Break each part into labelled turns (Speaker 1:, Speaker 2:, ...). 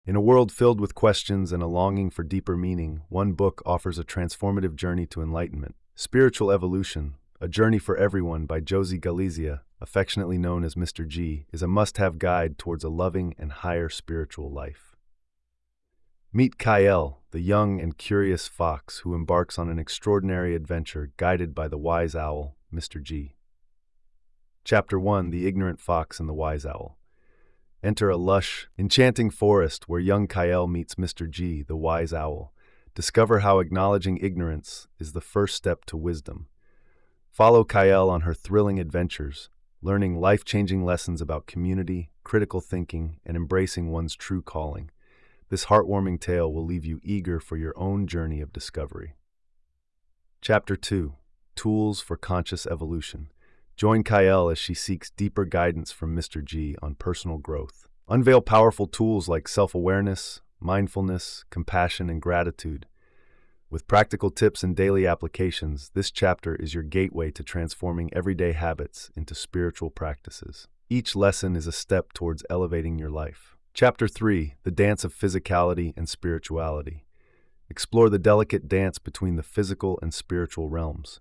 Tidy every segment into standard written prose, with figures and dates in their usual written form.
Speaker 1: In a world filled with questions and a longing for deeper meaning, one book offers a transformative journey to enlightenment. Spiritual Evolution, A Journey for Everyone by Josie Galizia, affectionately known as Mr. G, is a must-have guide towards a loving and higher spiritual life. Meet Kyle, the young and curious fox who embarks on an extraordinary adventure guided by the wise owl, Mr. G. Chapter 1: The Ignorant Fox and the Wise Owl. Enter a lush, enchanting forest where young Kyle meets Mr. G, the wise owl. Discover how acknowledging ignorance is the first step to wisdom. Follow Kyle on her thrilling adventures, learning life-changing lessons about community, critical thinking, and embracing one's true calling. This heartwarming tale will leave you eager for your own journey of discovery. Chapter 2: Tools for Conscious Evolution. Join Kyle as she seeks deeper guidance from Mr. G on personal growth. Unveil powerful tools like self-awareness, mindfulness, compassion, and gratitude. With practical tips and daily applications, this chapter is your gateway to transforming everyday habits into spiritual practices. Each lesson is a step towards elevating your life. Chapter 3: The Dance of Physicality and Spirituality. Explore the delicate dance between the physical and spiritual realms.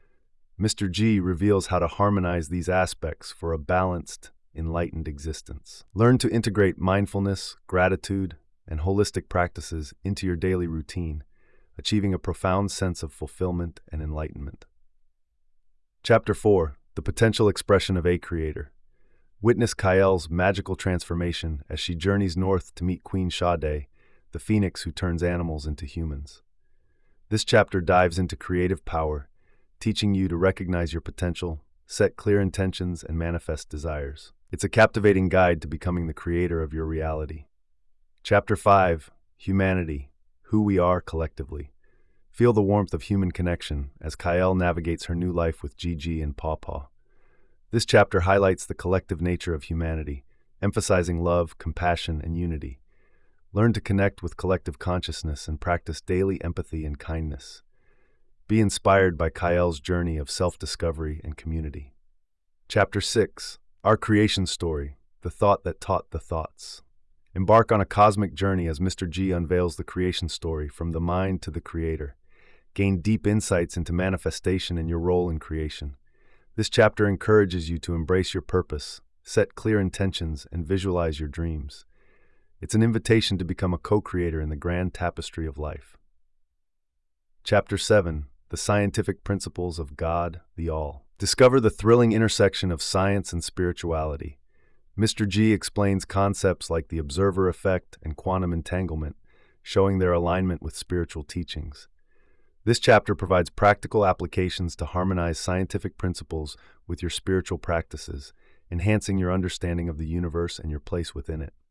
Speaker 1: Mr. G reveals how to harmonize these aspects for a balanced, enlightened existence. Learn to integrate mindfulness, gratitude, and holistic practices into your daily routine, achieving a profound sense of fulfillment and enlightenment. Chapter 4: The Potential Expression of a Creator. Witness Kyle's magical transformation as she journeys north to meet Queen Sade, the phoenix who turns animals into humans. This chapter dives into creative power, teaching you to recognize your potential, set clear intentions, and manifest desires. It's a captivating guide to becoming the creator of your reality. Chapter 5: Humanity, Who We Are Collectively. Feel the warmth of human connection as Kyle navigates her new life with Gigi and Paw Paw. This chapter highlights the collective nature of humanity, emphasizing love, compassion, and unity. Learn to connect with collective consciousness and practice daily empathy and kindness. Be inspired by Kyle's journey of self-discovery and community. Chapter 6: Our Creation Story, The Thought That Taught the Thoughts. Embark on a cosmic journey as Mr. G unveils the creation story from the mind to the creator. Gain deep insights into manifestation and your role in creation. This chapter encourages you to embrace your purpose, set clear intentions, and visualize your dreams. It's an invitation to become a co-creator in the grand tapestry of life. Chapter 7: The Scientific Principles of God, the All. Discover the thrilling intersection of science and spirituality. Mr. G explains concepts like the observer effect and quantum entanglement, showing their alignment with spiritual teachings. This chapter provides practical applications to harmonize scientific principles with your spiritual practices, enhancing your understanding of the universe and your place within it.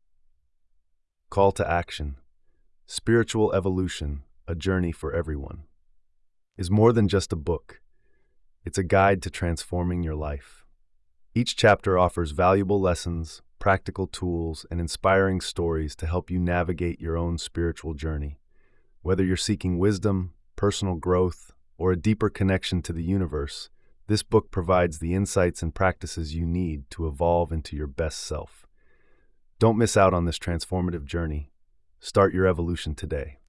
Speaker 1: Call to Action. Spiritual Evolution, A Journey for Everyone, is more than just a book. It's a guide to transforming your life. Each chapter offers valuable lessons, practical tools, and inspiring stories to help you navigate your own spiritual journey. Whether you're seeking wisdom, personal growth, or a deeper connection to the universe, this book provides the insights and practices you need to evolve into your best self. Don't miss out on this transformative journey. Start your evolution today.